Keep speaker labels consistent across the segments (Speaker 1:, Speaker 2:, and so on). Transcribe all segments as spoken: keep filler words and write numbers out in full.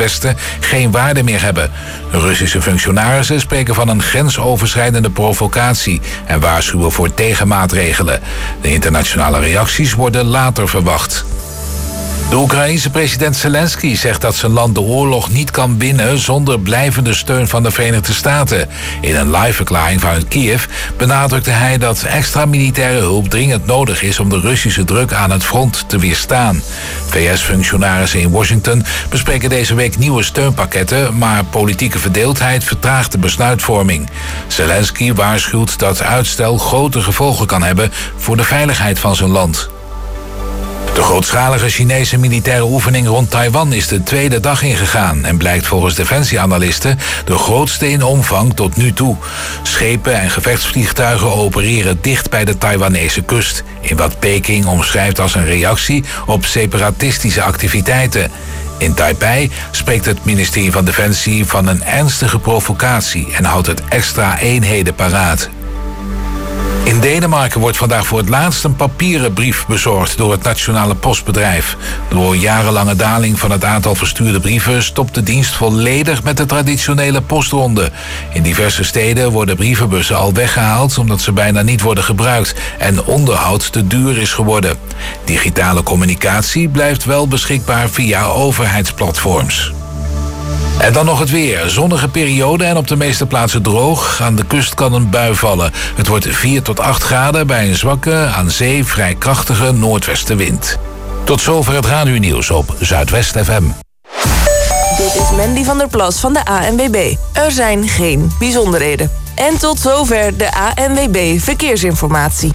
Speaker 1: Westen geen waarde meer hebben. Russische functionarissen spreken van een grensoverschrijdende provocatie en waarschuwen voor tegenmaatregelen. De internationale reacties worden later verwacht. De Oekraïense president Zelensky zegt dat zijn land de oorlog niet kan winnen zonder blijvende steun van de Verenigde Staten. In een live-verklaring vanuit Kiev benadrukte hij dat extra militaire hulp dringend nodig is om de Russische druk aan het front te weerstaan. V S-functionarissen in Washington bespreken deze week nieuwe steunpakketten, maar politieke verdeeldheid vertraagt de besluitvorming. Zelensky waarschuwt dat uitstel grote gevolgen kan hebben voor de veiligheid van zijn land. De grootschalige Chinese militaire oefening rond Taiwan is de tweede dag ingegaan en blijkt volgens defensieanalisten de grootste in omvang tot nu toe. Schepen en gevechtsvliegtuigen opereren dicht bij de Taiwanese kust, in wat Peking omschrijft als een reactie op separatistische activiteiten. In Taipei spreekt het ministerie van Defensie van een ernstige provocatie en houdt het extra eenheden paraat. In Denemarken wordt vandaag voor het laatst een papieren brief bezorgd door het nationale postbedrijf. Door jarenlange daling van het aantal verstuurde brieven stopt de dienst volledig met de traditionele postronde. In diverse steden worden brievenbussen al weggehaald omdat ze bijna niet worden gebruikt en onderhoud te duur is geworden. Digitale communicatie blijft wel beschikbaar via overheidsplatforms. En dan nog het weer. Zonnige periode en op de meeste plaatsen droog. Aan de kust kan een bui vallen. Het wordt vier tot acht graden bij een zwakke, aan zee vrij krachtige noordwestenwind. Tot zover het radionieuws op Zuidwest F M.
Speaker 2: Dit is Mandy van der Plas van de A N W B. Er zijn geen bijzonderheden. En tot zover de A N W B Verkeersinformatie.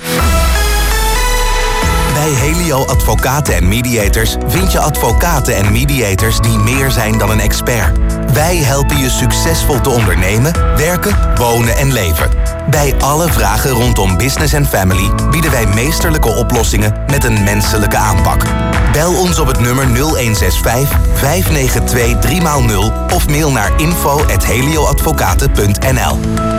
Speaker 3: Bij Helio Advocaten en Mediators vind je advocaten en mediators die meer zijn dan een expert. Wij helpen je succesvol te ondernemen, werken, wonen en leven. Bij alle vragen rondom business en family bieden wij meesterlijke oplossingen met een menselijke aanpak. Bel ons op het nummer nul een zes vijf, vijf negen twee, drie nul of mail naar info at helioadvocaten punt n l.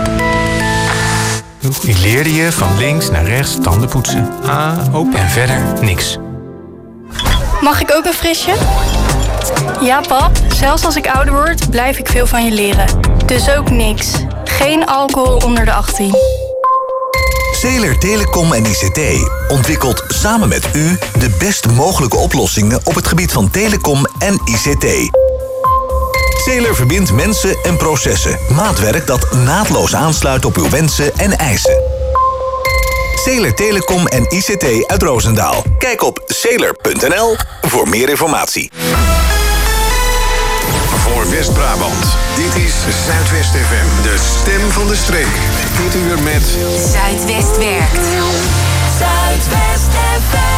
Speaker 4: Ik leerde je van links naar rechts tanden poetsen. Ah, hoop. En verder niks.
Speaker 5: Mag ik ook een frisje? Ja, pap. Zelfs als ik ouder word, blijf ik veel van je leren. Dus ook niks. Geen alcohol onder de achttien.
Speaker 3: Zeler Telecom en I C T ontwikkelt samen met u de best mogelijke oplossingen op het gebied van telecom en I C T. Zeler verbindt mensen en processen. Maatwerk dat naadloos aansluit op uw wensen en eisen. Zeler Telecom en I C T uit Roosendaal. Kijk op zeler punt n l voor meer informatie.
Speaker 6: Voor West-Brabant. Dit is Zuidwest F M, de stem van de streek. Dit uur met
Speaker 7: Zuidwest werkt. Zuidwest F M.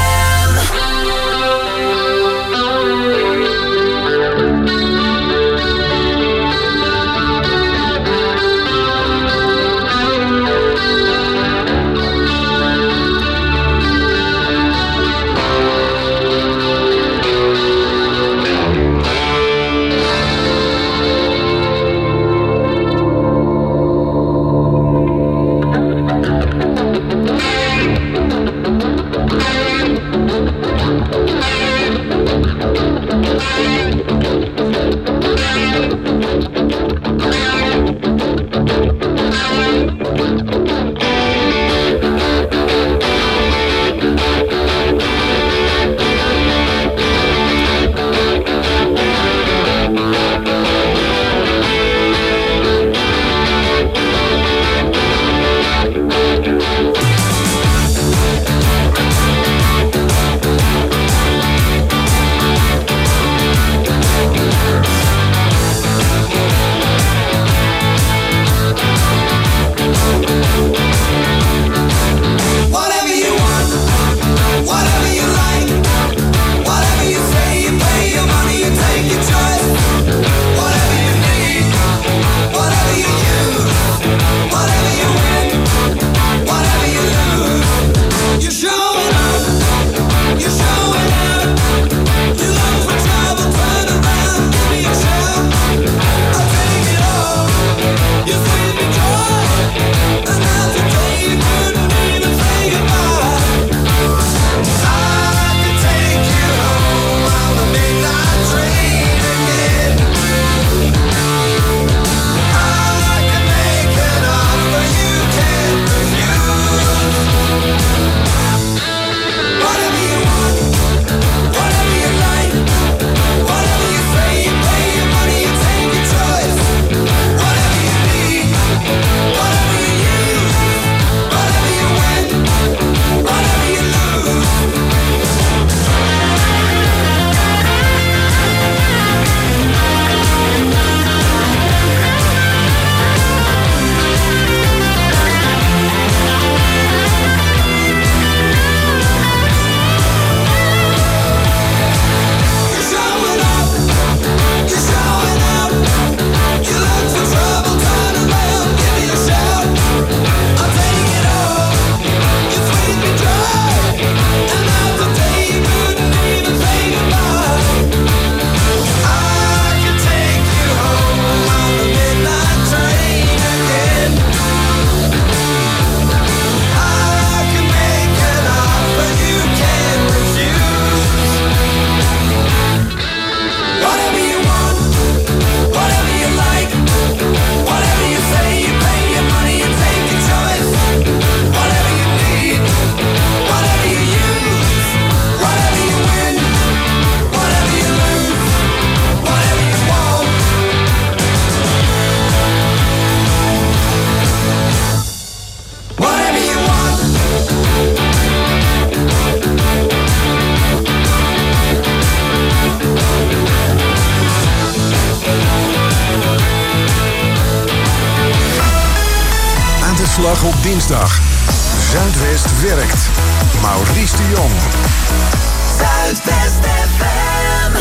Speaker 6: Uitslag op dinsdag. Zuidwest werkt. Maurice de Jong.
Speaker 7: Zuidwest F M.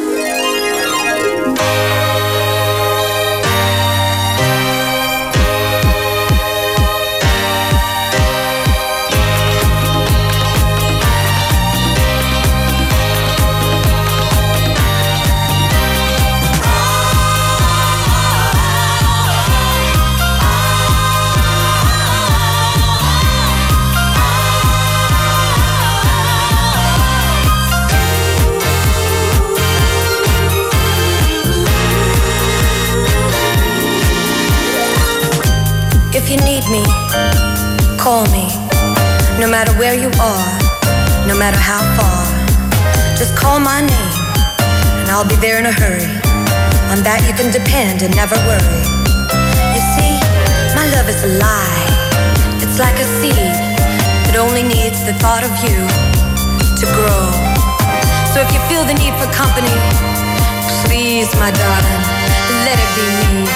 Speaker 8: If you need me, call me. No matter where you are, no matter how far, just call my name and I'll be there in a hurry. On that you can depend and never worry. You see, my love is alive. It's like a seed that only needs the thought of you to grow. So if you feel the need for company, please, my darling, let it be me.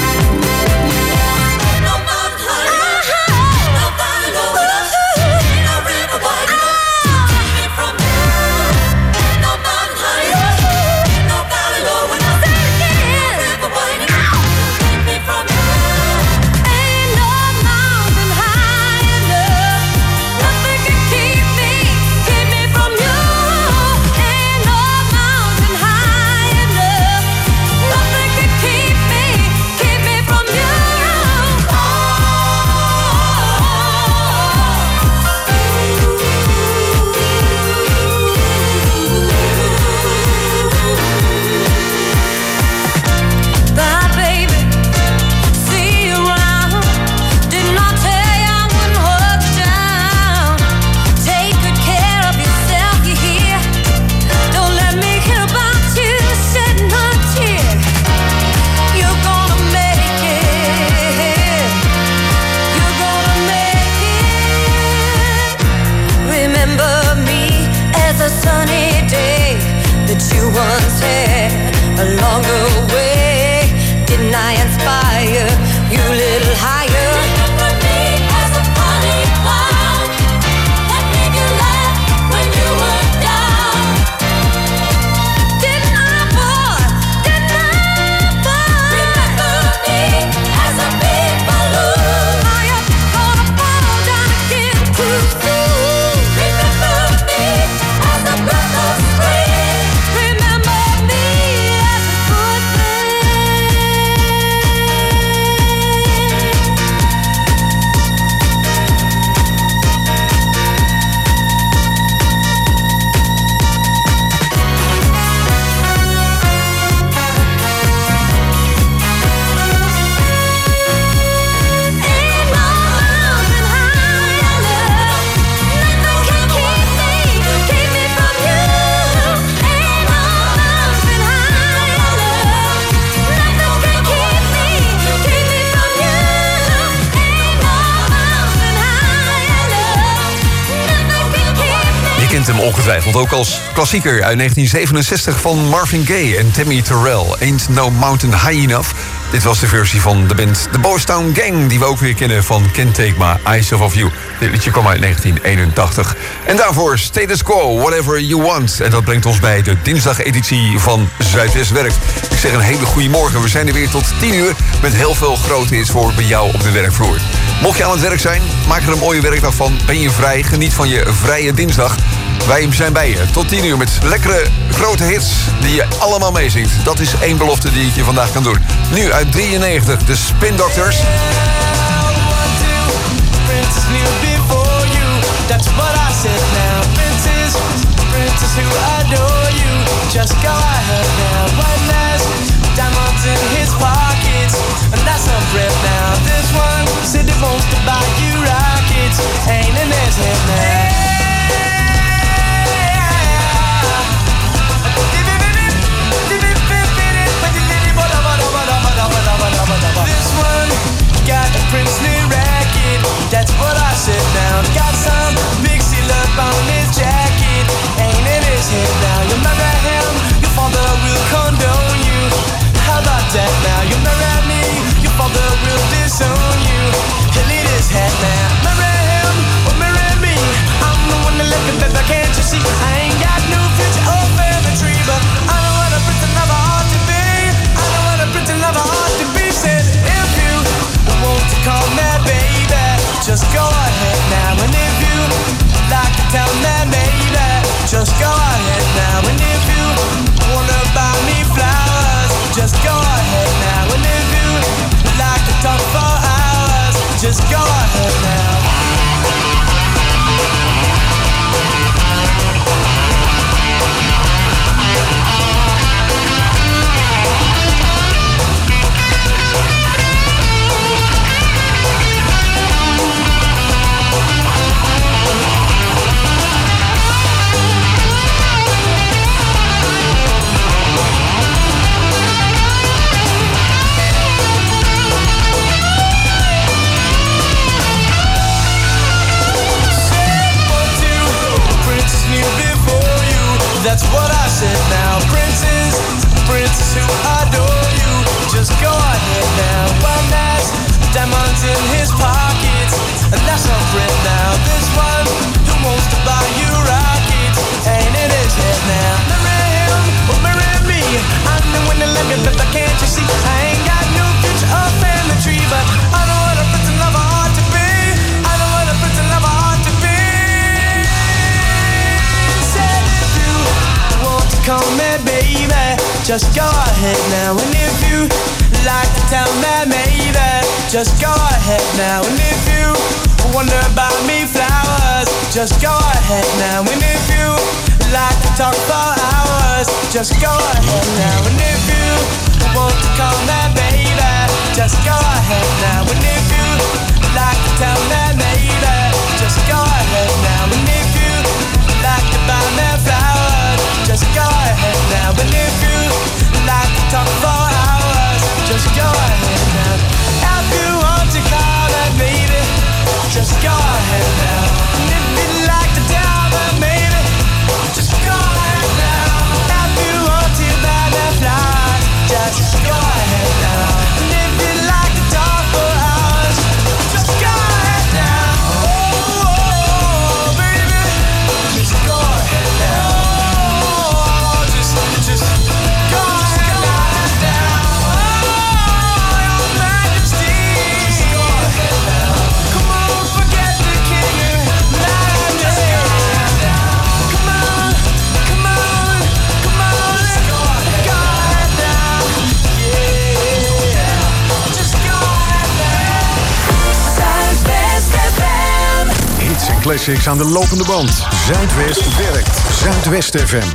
Speaker 9: Hem ongetwijfeld ook als klassieker uit negentien zevenenzestig van Marvin Gaye en Tammy Terrell. Ain't No Mountain High Enough. Dit was de versie van de band The Boys Town Gang, die we ook weer kennen van Can't Take My Eyes Off of You. Dit liedje kwam uit negentien eenentachtig. En daarvoor Status Quo, Whatever You Want. En dat brengt ons bij de dinsdageditie van Zuidwest Werkt. Ik zeg een hele goede morgen. We zijn er weer tot tien uur met heel veel grote hits voor bij jou op de werkvloer. Mocht je aan het werk zijn, maak er een mooie werkdag van. Ben je vrij, geniet van je vrije dinsdag. Wij zijn bij je tot tien uur met lekkere grote hits die je allemaal meezingt. Dat is één belofte die ik je vandaag kan doen. Nu uit drieënnegentig, de Spin Doctors.
Speaker 10: Princely racket, that's what I said now. Got some pixie love on his jacket, ain't in his head now. You remember him, your father will condone you. just go ahead now. That's what I said now. Princes, princes who adore you, just go ahead now. One has diamonds in his pockets, and that's a friend now. This one who wants to buy you rockets, ain't in his head now. Marry him or marry me, I'm the one that let me live, can't you see? I ain't got no future or family tree, but I know what a prince and lover ought to be. I know what a prince and lover ought to be. Said if you want to call me baby, just go ahead now. And if you like to tell me maybe, just go ahead now. And if you wonder about me flowers, just go ahead now. And if you like to talk for hours, just go ahead now. And if you want to call me baby, just go ahead now. And if you like to tell me maybe, just go ahead now. And if you like to buy me flowers, just go ahead now. And if you like to talk for hours, just go ahead now. If you want to call me baby, just go ahead now. And if you like to tell me maybe, just go ahead now. If you want to buy me flowers, just go ahead now. And if you like to talk for hours, just go ahead now. Oh, oh, baby, just go ahead now. Oh, just, just go ahead now. Oh, your Majesty, just go ahead now. Come on, forget the king and majesty. Come on, come on, come on, just go ahead now. Yeah, just go ahead now.
Speaker 7: Zuidwest F M.
Speaker 6: Hits en classics aan de lopende band. Zuidwest werkt. Zuidwest F M.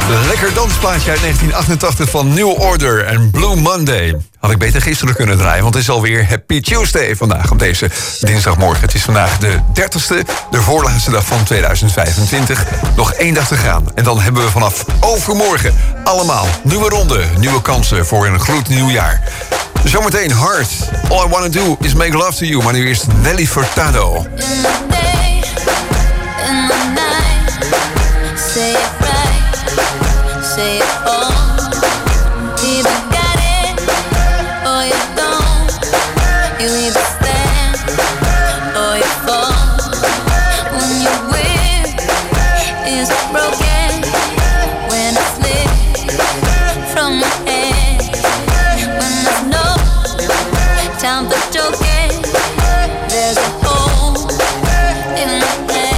Speaker 9: Lekker dansplaatje uit negentien achtentachtig van New Order en Blue Monday. Had ik beter gisteren kunnen draaien, want het is alweer Happy Tuesday vandaag op deze dinsdagmorgen. Het is vandaag de dertigste, de voorlaatste dag van tweeduizend vijfentwintig. Nog één dag te gaan en dan hebben we vanaf overmorgen allemaal nieuwe ronde, nieuwe kansen voor een gloednieuw jaar. Zometeen Hard. All I Wanna Do Is Make Love To You, maar nu eerst Nelly Furtado.
Speaker 11: Say it right, say it all. Either got it or you don't. You either stand or you fall. When your whip is broken, when it slips from your head, when there's no time for joking, there's a hole in my head.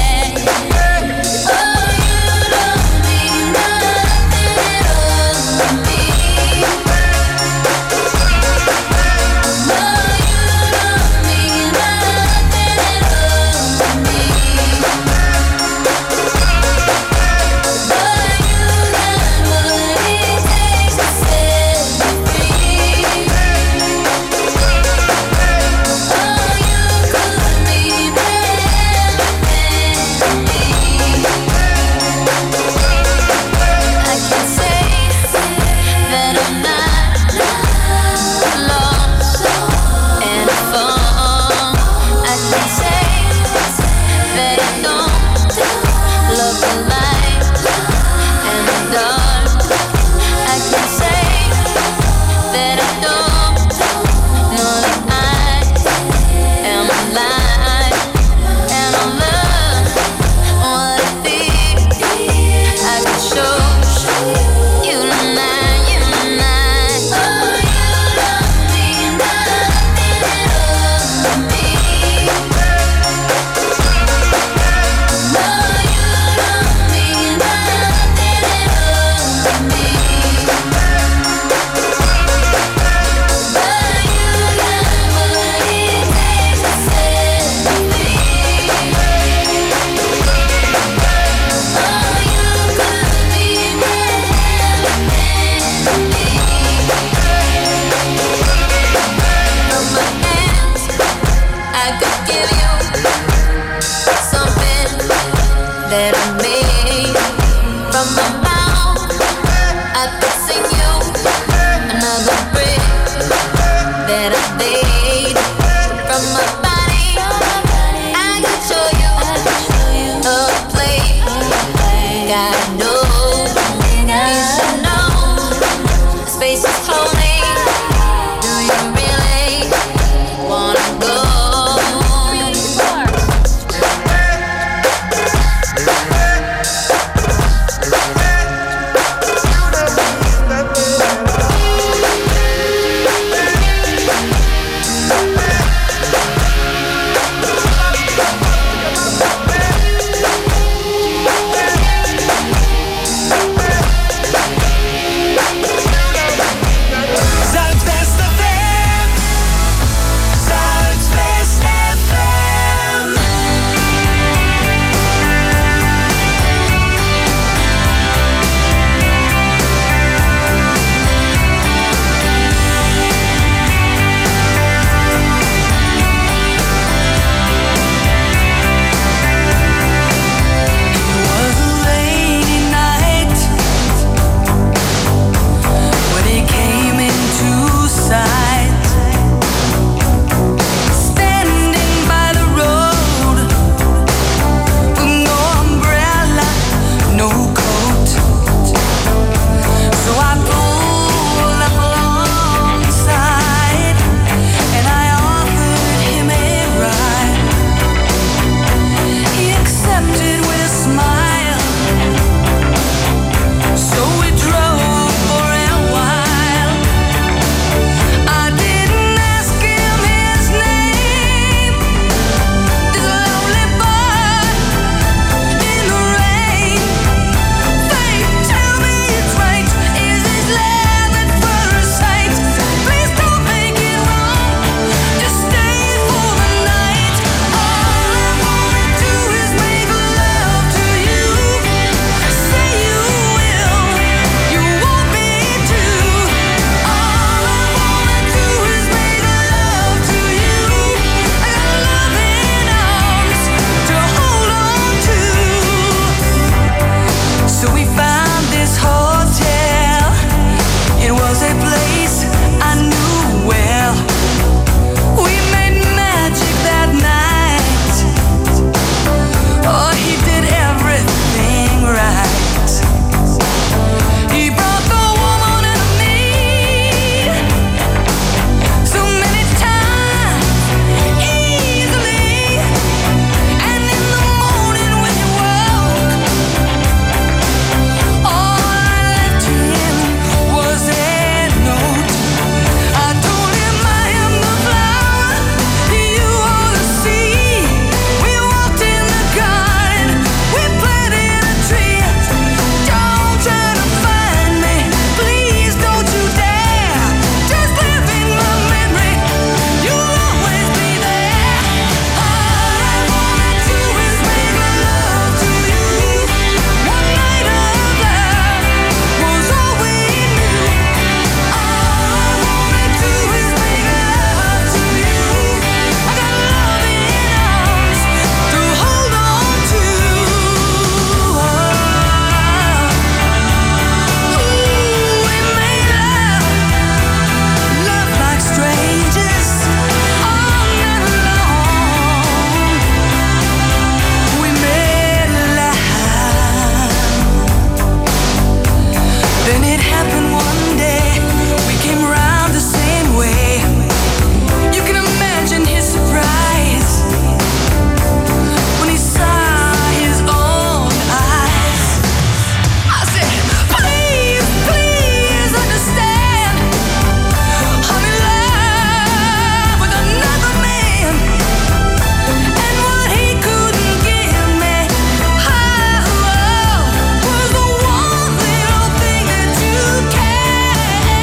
Speaker 10: it happened one day. We came round the same way. You can imagine his surprise when he saw his own eyes. I said, please, please understand, I'm in love with another man. And what he couldn't give me, oh, was the one little thing that you can.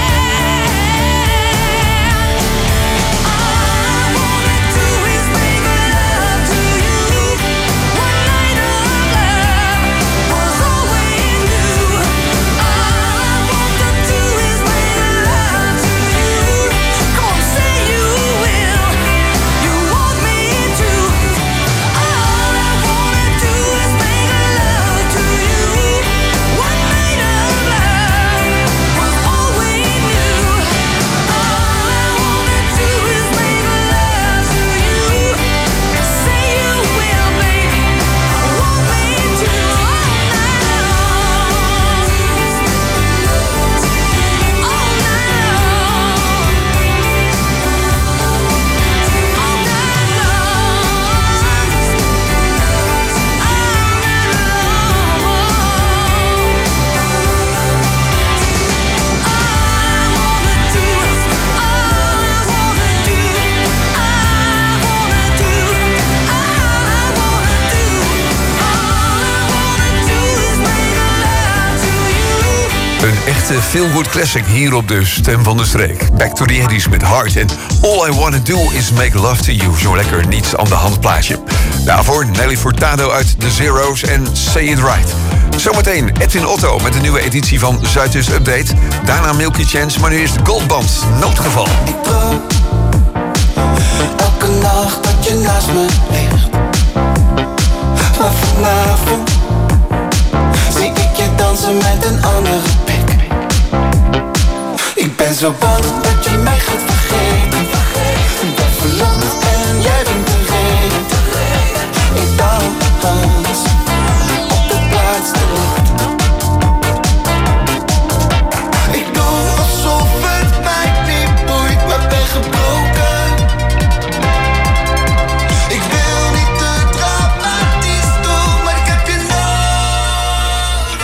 Speaker 10: All I wanna do is make love to you. One night of love was all we knew. All I want to do is make love to you. Come on, say you will. You want me to. All I wanna do is make love to you. One night of love was all we knew. All I wanna do is make love to you. Say you will, baby. Want me to. All
Speaker 9: Een echte feel-good classic hier op de Stem van de Streek. Back to the eighties met Heart. En All I Wanna Do Is Make Love To You. Zo lekker niets aan de hand plaatje. Daarvoor Nelly Furtado uit The Zero's en Say It Right. Zometeen Edwin Otto met een nieuwe editie van Zuidwest Update. Daarna Milky Chance, maar nu is de Goldband Noodgeval.
Speaker 10: Ik droom elke nacht dat je naast me ligt. Maar vanavond zie ik je dansen met een andere pik. Ik ben zo bang dat je mij gaat vergeten. Ik ben verlamd en jij bent de reden. Ik dans op de plaats te licht. Ik doe alsof het mij niet boeit, maar ben gebroken. Ik wil niet te dramatisch doen, maar ik heb je nodig.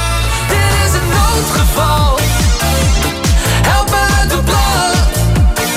Speaker 10: Dit is een noodgeval. Help me uit de blad.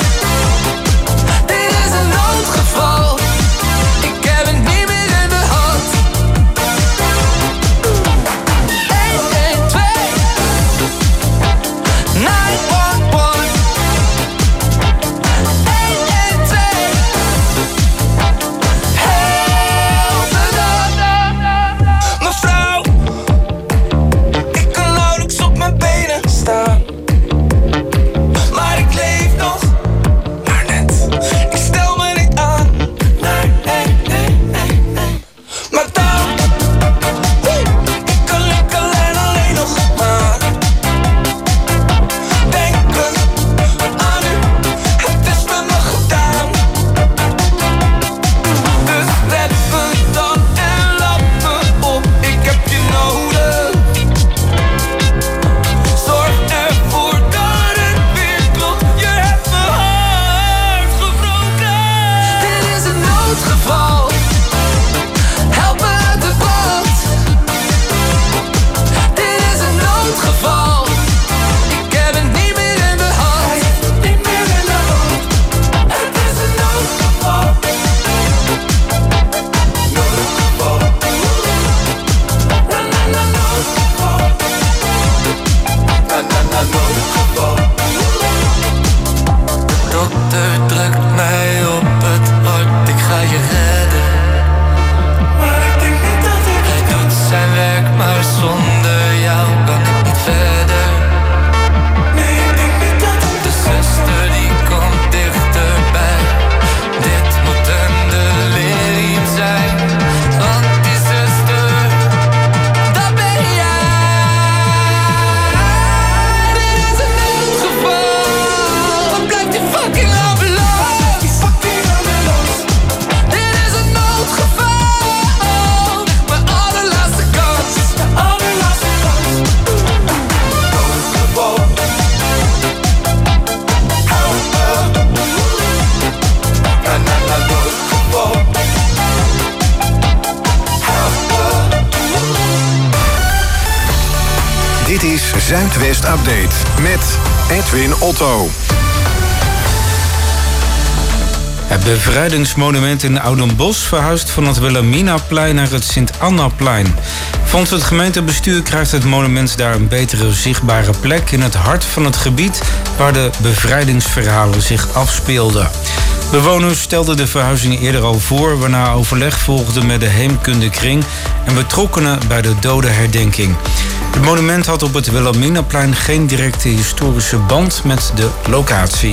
Speaker 6: is Zuidwest Update met Edwin Otto.
Speaker 12: Het bevrijdingsmonument in Oudenbosch verhuist van het Wilhelminaplein naar het Sint-Annaplein. Volgens het gemeentebestuur krijgt het monument daar een betere zichtbare plek in het hart van het gebied waar de bevrijdingsverhalen zich afspeelden. Bewoners stelden de verhuizing eerder al voor, waarna overleg volgde met de Heemkundekring en betrokkenen bij de dodenherdenking. Het monument had op het Wilhelminaplein geen directe historische band met de locatie.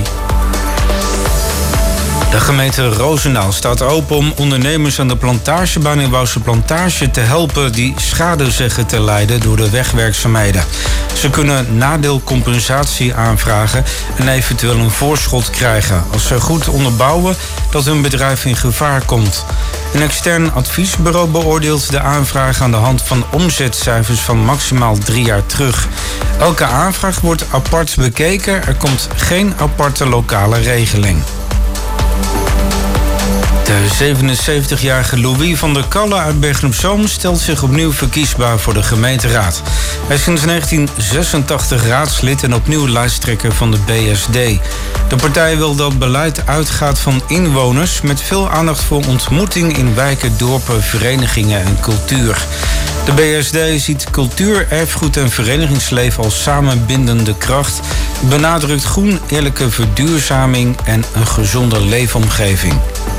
Speaker 12: De gemeente Roosendaal staat open om ondernemers aan de plantagebaan in Wouwse Plantage te helpen die schade zeggen te lijden door de wegwerkzaamheden. Ze kunnen nadeelcompensatie aanvragen en eventueel een voorschot krijgen als ze goed onderbouwen dat hun bedrijf in gevaar komt. Een extern adviesbureau beoordeelt de aanvraag aan de hand van omzetcijfers van maximaal drie jaar terug. Elke aanvraag wordt apart bekeken, er komt geen aparte lokale regeling. De zevenenzeventigjarige Louis van der Kalle uit Bergen op Zoom stelt zich opnieuw verkiesbaar voor de gemeenteraad. Hij is sinds negentien zesentachtig raadslid en opnieuw lijsttrekker van de B S D. De partij wil dat beleid uitgaat van inwoners met veel aandacht voor ontmoeting in wijken, dorpen, verenigingen en cultuur. De B S D ziet cultuur, erfgoed en verenigingsleven als samenbindende kracht, benadrukt groen, eerlijke verduurzaming en een gezonde leefomgeving.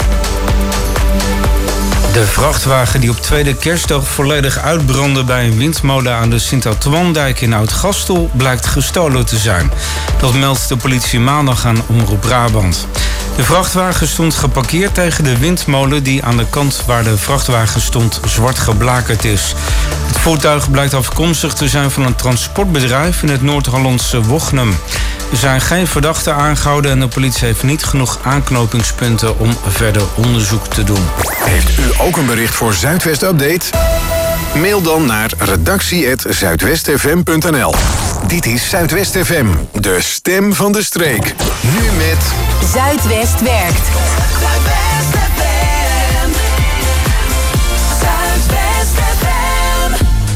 Speaker 12: De vrachtwagen die op tweede kerstdag volledig uitbrandde bij een windmolen aan de Sint-Antoine-dijk in Oud-Gastel blijkt gestolen te zijn. Dat meldt de politie maandag aan Omroep Brabant. De vrachtwagen stond geparkeerd tegen de windmolen die aan de kant waar de vrachtwagen stond zwart geblakerd is. Het voertuig blijkt afkomstig te zijn van een transportbedrijf in het Noord-Hollandse Wochnum. Er zijn geen verdachten aangehouden en de politie heeft niet genoeg aanknopingspunten om verder onderzoek te doen.
Speaker 6: Heeft u ook een bericht voor Zuidwest Update? Mail dan naar redactie apenstaartje zuidwestfm punt n l. Dit is Zuidwest F M, de stem van de streek. Nu met
Speaker 7: Zuidwest werkt. Zuidwest F M. Zuidwest F M.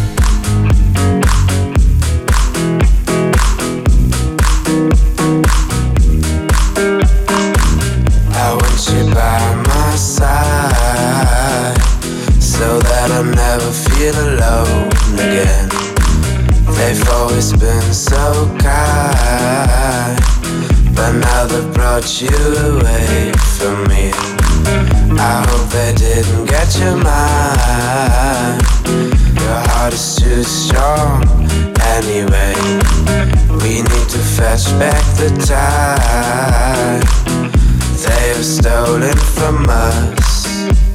Speaker 10: I want you by my side, so that I'll never feel alone again. They've always been so kind, but now they've brought you away from me. I hope they didn't get your mind. Your heart is too strong anyway. We need to fetch back the time they have stolen from us.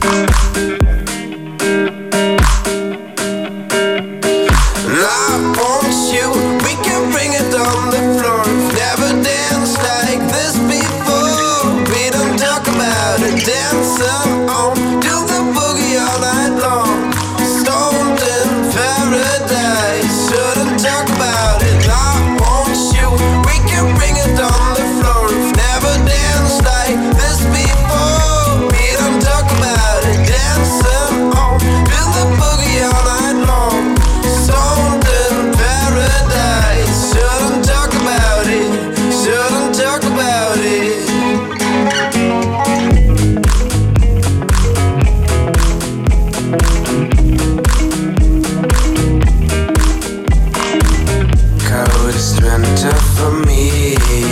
Speaker 10: And I want you, we can bring it on the floor. We've never danced like this before. We don't talk about it, dance on, do the boogie all night long. Stoned in paradise, shouldn't talk about it. I want you, we can bring it on the floor. We've never danced like this before. We don't talk about it, dance on, do the boogie all night long. Stoned in paradise, shouldn't talk about it, shouldn't talk about it. Coldest winter for me,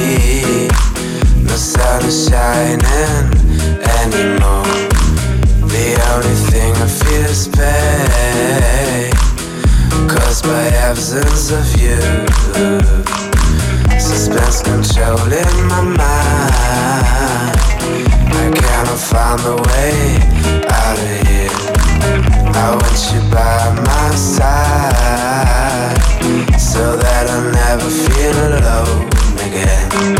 Speaker 10: no sun is shining anymore. The only thing I feel is pain, caused by absence of you. Suspense controlling my mind, I cannot find the way out of here. I want you by my side, so that I'll never feel alone again.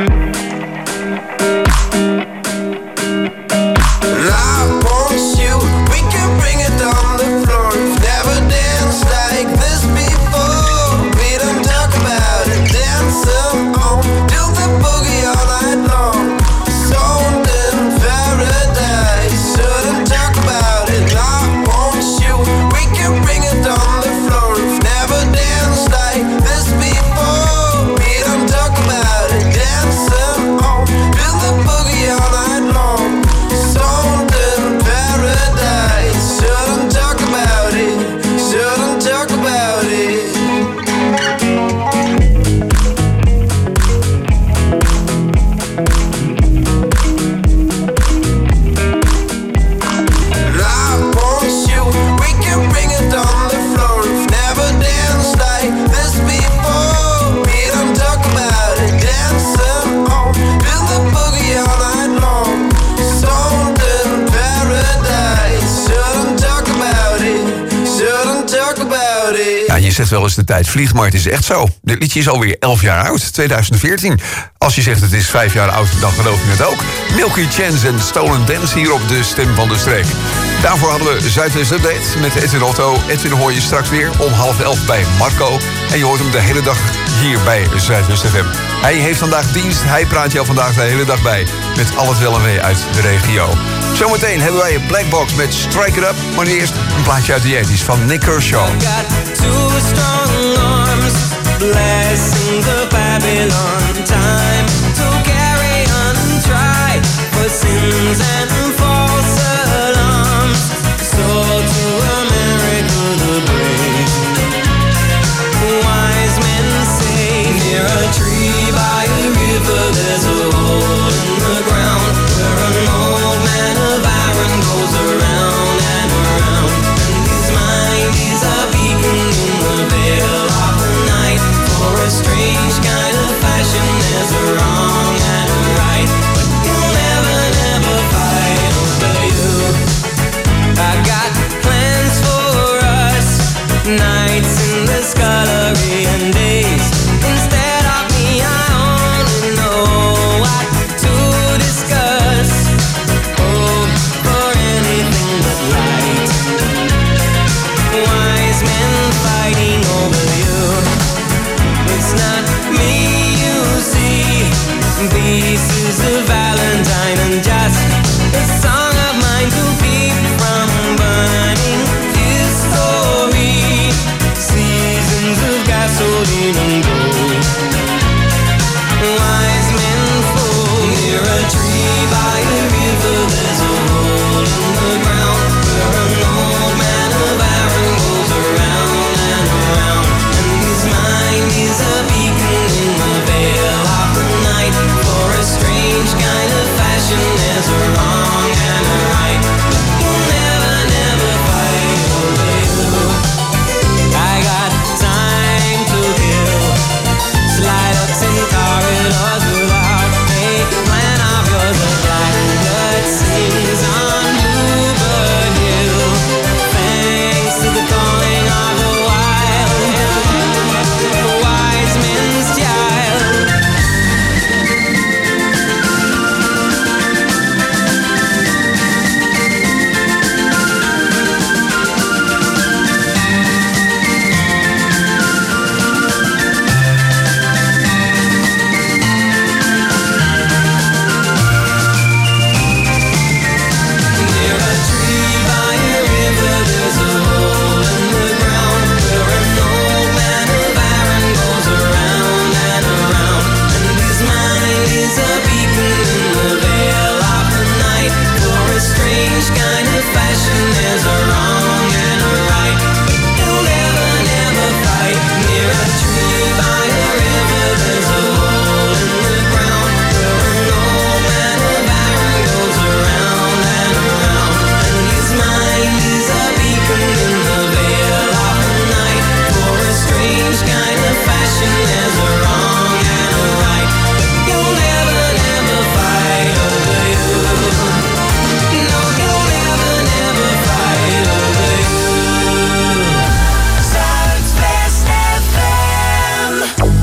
Speaker 10: And I want you, we can bring it on the floor. We've never danced like this before. We don't talk about it, dance on, do the boogie all night long. Stoned in paradise, shouldn't talk about it. I want you, we can bring it on the floor. We've never
Speaker 9: wel eens de tijd vliegt, maar het is echt zo. Dit liedje is alweer elf jaar oud, tweeduizend veertien. Als je zegt het is vijf jaar oud, dan geloof je het ook. Milky Chance en Stolen Dance hier op de Stem van de Streek. Daarvoor hadden we Zuidwest Update met Edwin Otto. Edwin hoor je straks weer om half elf bij Marco. En je hoort hem de hele dag hier bij Zuidwest F M. Hij heeft vandaag dienst, hij praat jou vandaag de hele dag bij. Met al het wel en wee uit de regio. Zometeen hebben wij een Black Box met Strike It Up. Maar nu eerst een plaatje uit de eighties van Nick Kershaw.
Speaker 10: Two strong arms, blessings of Babylon. Time to carry on, try for sins and false alarms. So to America the brave, wise men say, near a tree by a river there's a hole in the ground, where an old man of iron goes around and around, and his mind is a beacon in the veil of the night. For a strange kind of fashion there's a wrong and a right, but you'll never, never fight over you. I got plans for us, nights in the scullery and days instead of me. I only know what to discuss. Oh, for anything but light. Wise men fighting over you. It's not me you see. Pieces of Valentine and just a song of mine to keep from burning his story. Seasons of gasoline and gold. Wise men fall near a tree by a river. There's a hole in the ground where an old man of iron goes around and around, and his mind is a beacon in the veil of the night. For a strange kind of fashion there's a wrong and a right, but you'll never, never fight over you. I got time to kill, slide ups in corridors without a plan of yours. A blackbird sings on Bluebird Hill, thanks to the calling of the wild, the wise men's child. Near a tree by a river there's a hole in the ground where an old man of iron goes around and around, and his mind is a beacon in the veil of the night. For a strange kind of fashion there's a wrong and a right, but you'll never, never fight. Near a tree by a river there's a hole in the ground where an old man of iron goes around and around, and his mind is a beacon in the veil of the night. For a strange kind of fashion there's a wrong and a right, but you'll never, never fight over you. No, you'll never, never fight over you. Zuidwest F M.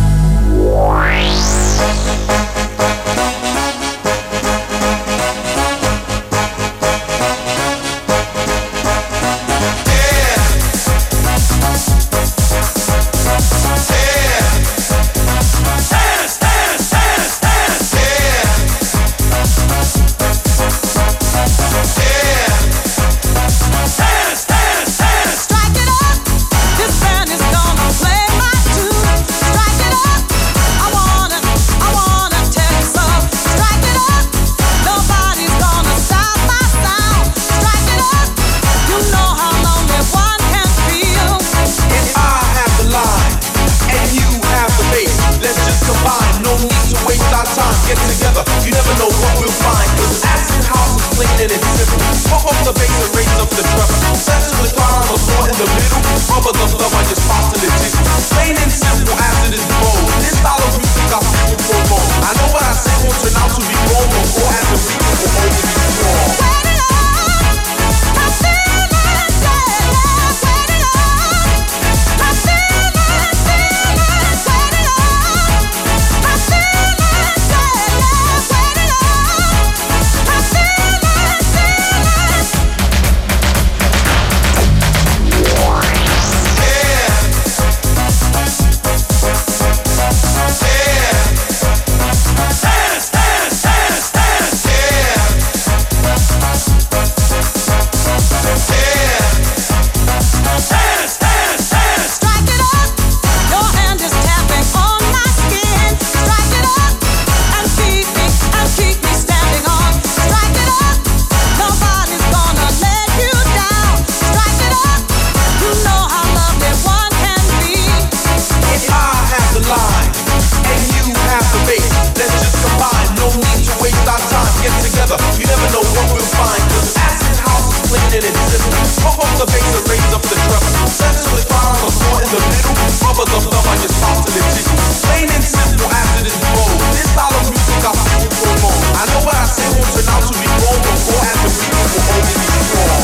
Speaker 10: Strike it up, this band is gonna play my tune. Strike it up, I wanna, I wanna tell you so. Strike it up, nobody's gonna stop my sound. Strike it up, you know how lonely one can feel.
Speaker 13: If I have the line and you have the bass, let's just combine. No need to waste our time. Get together, you never know what we'll find. Cause acid house is plain and it's simple. Pump up the bass and raise up the treble. Set to the guitar on the floor in the middle. Rubber the thumb, I just toss in the tickle. Plain and simple, acid is bold. This style of music I'll people for more. I know what I say won't turn out to be wrong, but more as the people will always be strong.
Speaker 10: Wait it up, I feel it, yeah, yeah. Wait it up, I feel it.
Speaker 13: the bass and raise up the treble. Sensually fire on the floor in the middle. Rubber the thumb on your spouse and it jiggles. Plain and simple after this bowl. This style of music I feel for more. I know what I say won't turn out to be wrong before and the people will only be strong.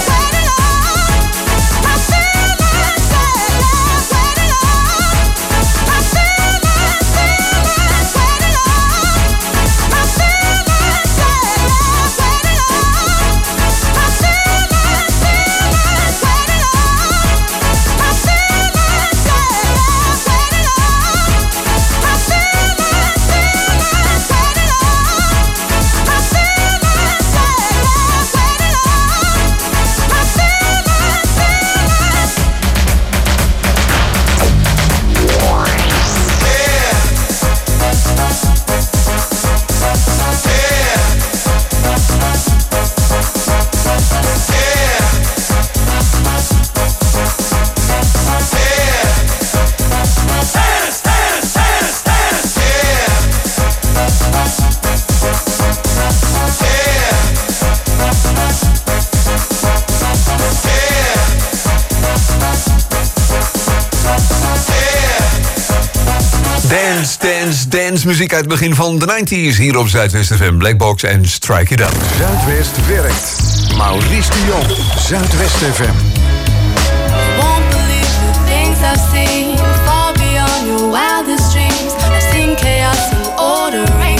Speaker 9: Dance, dance, dance. Muziek uit het begin van de nineties hier op Zuidwest F M. Blackbox en Strike It Up.
Speaker 6: Zuidwest werkt. Maurice de Jong, Zuidwest F M.
Speaker 11: Won't believe the things I've seen, far beyond your wildest dreams. I've seen chaos and order reign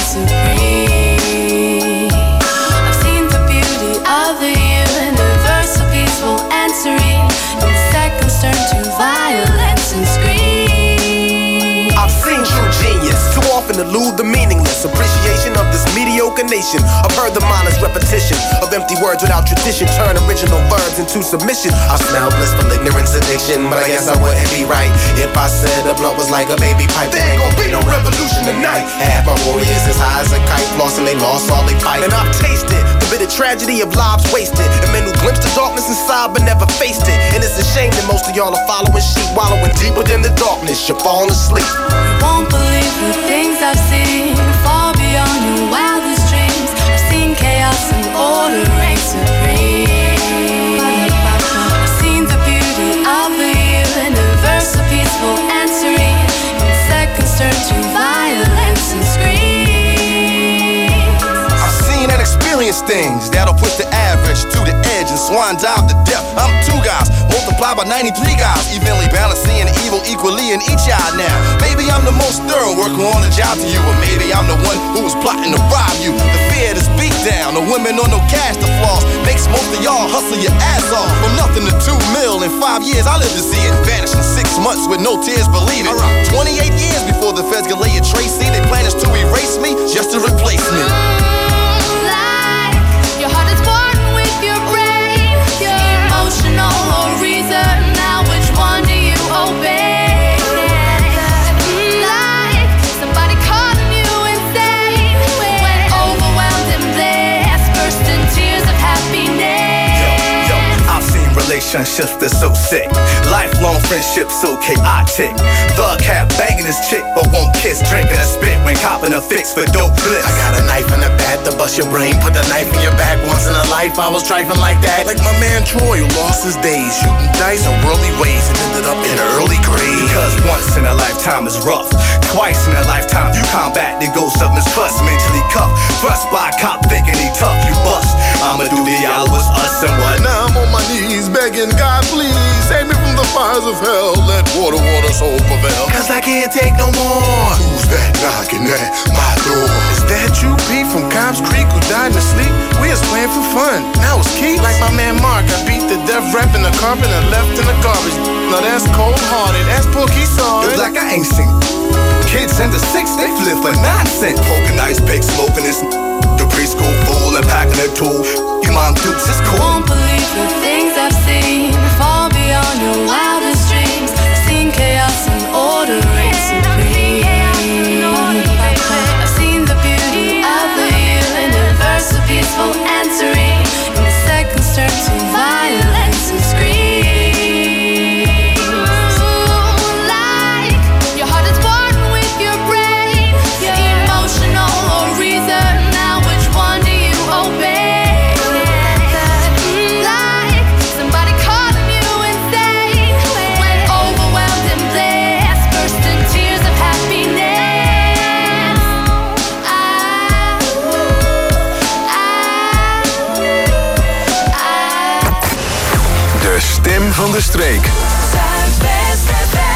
Speaker 11: supreme. I've seen the beauty of the universe, so peaceful and serene. In seconds turn to violence and scream.
Speaker 14: I've seen true genius, too often elude the meaningless appreciation of this mediocre nation. I've heard the mindless repetition of empty words without tradition turn original verbs into submission. I smell blissful ignorance addiction, but I guess I wouldn't be right if I said a blunt was like a baby pipe. There ain't gonna be no revolution tonight. Half my warriors as high as a kite, lost and they lost all they fight. And I've tasted the bitter tragedy of lives wasted, and men who glimpsed the darkness inside but never faced it. And it's a shame that most of y'all are following sheep, wallowing deep within the darkness. You're falling asleep.
Speaker 11: You won't believe the things I've seen, far beyond your wildest dreams. I've seen chaos and order reign supreme. I've seen the beauty of the universe, so peaceful and serene. In seconds turn to violence and screams.
Speaker 14: I've seen and experienced things that'll push the average to the edge and swan dive to death. I'm two guys, multiplied by ninety-three guys, evenly balancing evil equally in each eye now. Maybe I'm the most thorough worker on the job to you, or maybe I'm the one who was plotting to rob you. The fear, this beat down, the women on no cash to floss, makes most of y'all hustle your ass off. From nothing to two mil in five years, I live to see it vanish in six months with no tears, believe it. twenty-eight years before the feds can lay a trace, see they plan is to erase me just to replace me.
Speaker 11: Like your heart is born with your brain, your emotional or reason. Now which one do you obey? Like somebody calling you insane when overwhelmed and blessed, burst in tears of happiness.
Speaker 14: Yo, yo, I've seen relationships that's so sick, lifelong friendships so chaotic. Thug cat banging his chick but won't kiss, drinking a spit when copping a fix for dope bliss. I got a knife in the back to bust your brain, put the knife in your back. Once in a life I was trifling like that, like my man Troy who lost his days shooting dice in worldly ways and ended up in an early grave. Because once in a lifetime is rough, twice in a lifetime you combat the ghost of mistrust. Mentally cuffed, thrust by a cop thinking he tough, you bust. I'ma do the y'all was us and what?
Speaker 15: Now I'm on my knees begging God, please save me from the fires of hell. Let water, water, soul prevail.
Speaker 14: Cause I can't take no more.
Speaker 15: Who's that knocking at my door?
Speaker 14: Is that you, Pete, from Cobb's Creek, who died in his sleep? We was playing for fun. Now it's Keith. Like my man Mark, I beat the death rap in the carpet and left in the garbage. Now that's cold-hearted. That's Pookie Saw. It's like I ain't seen kids in the six, they flip for nonsense. Poking ice pick, smoking this. The preschool full and packing a tool. You mom dukes is cool.
Speaker 11: Won't believe the things I've seen, far beyond your wildest dreams. I've seen chaos and order reign supreme. I've seen the beauty of the universe, so peaceful and serene. In the seconds turn to violence and screams. Like your heart is born with your brain, your emotional or reason. Now which one do you obey?
Speaker 6: van de streek.
Speaker 7: Zuidwest F M.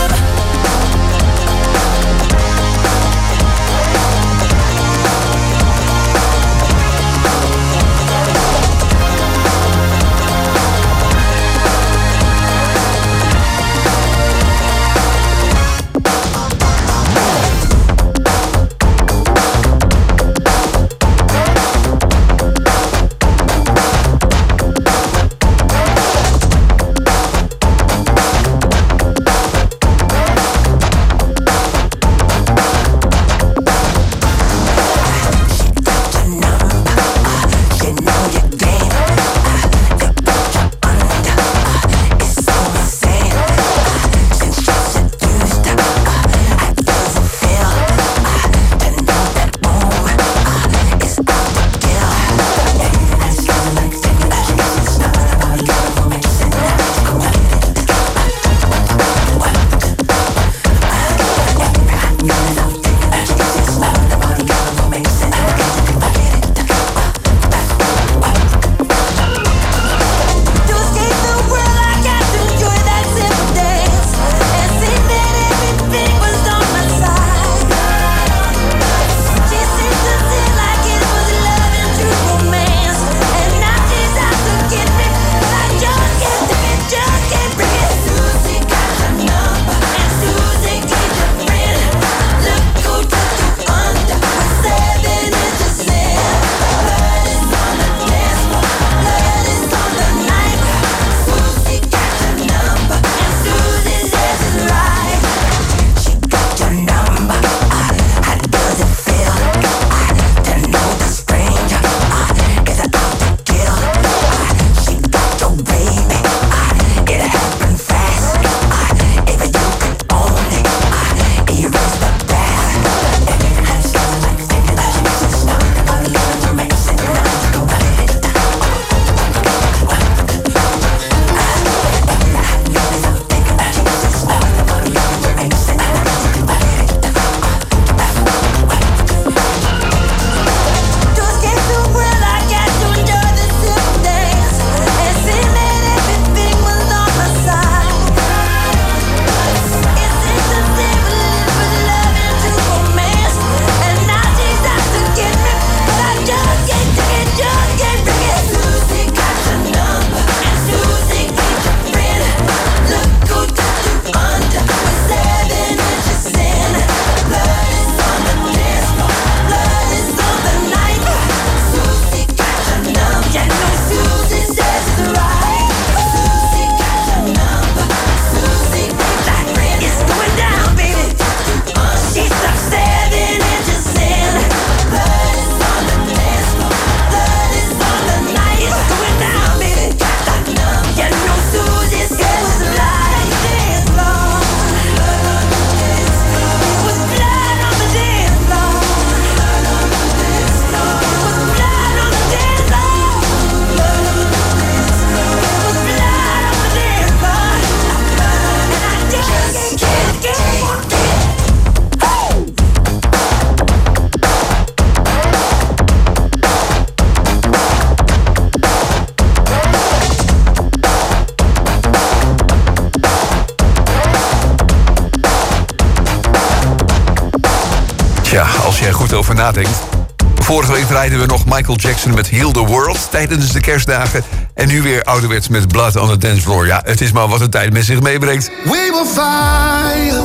Speaker 9: Ja, als je er goed over nadenkt. Vorige week draaiden we nog Michael Jackson met Heal the World tijdens de kerstdagen. En nu weer ouderwets met Blood on the Dance Floor. Ja, het is maar wat de tijd met zich meebrengt.
Speaker 16: We will find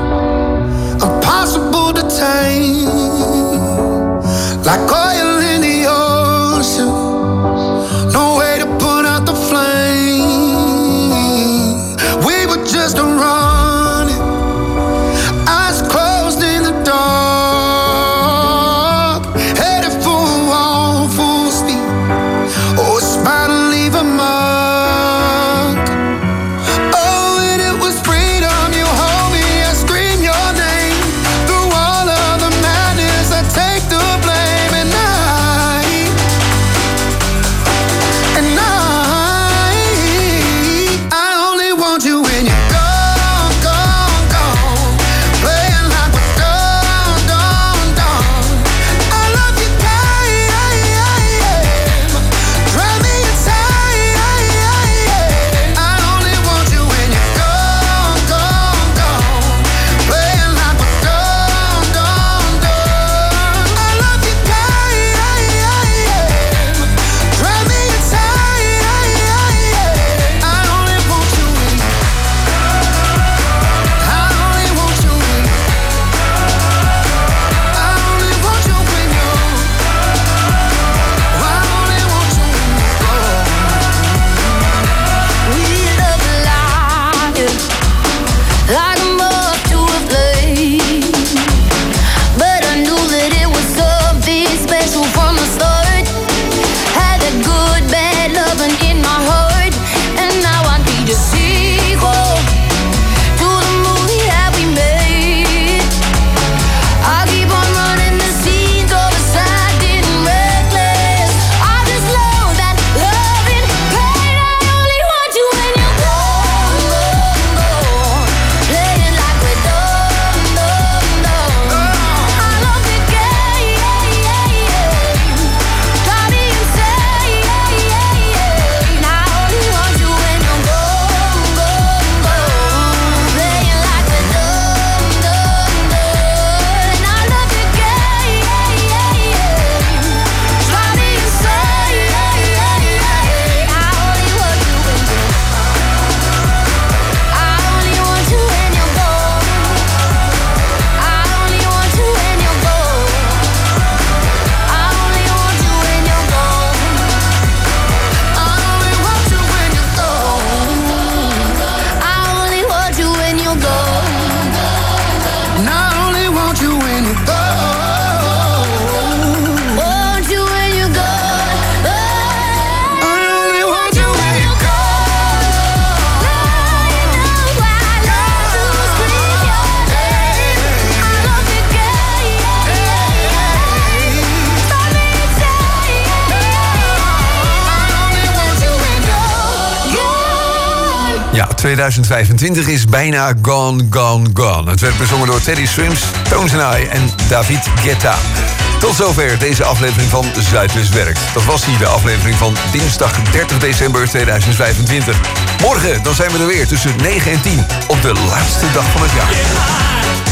Speaker 16: impossible to tame, like oil in the ocean. No way to put out the flame. We were just running, eyes closed in the dark, headed for a wall full speed. Oh, it's bound to leave a mark. Oh, and it was freedom. You hold me, I scream your name. Through all of the madness, I take the blame. And now
Speaker 9: tweeduizend vijfentwintig is bijna gone, gone, gone. Het werd bezongen door Teddy Swims, Tones and I en David Guetta. Tot zover deze aflevering van Zuidwest Werkt. Dat was hier de aflevering van dinsdag dertig december tweeduizend vijfentwintig. Morgen dan zijn we er weer tussen negen en tien op de laatste dag van het jaar.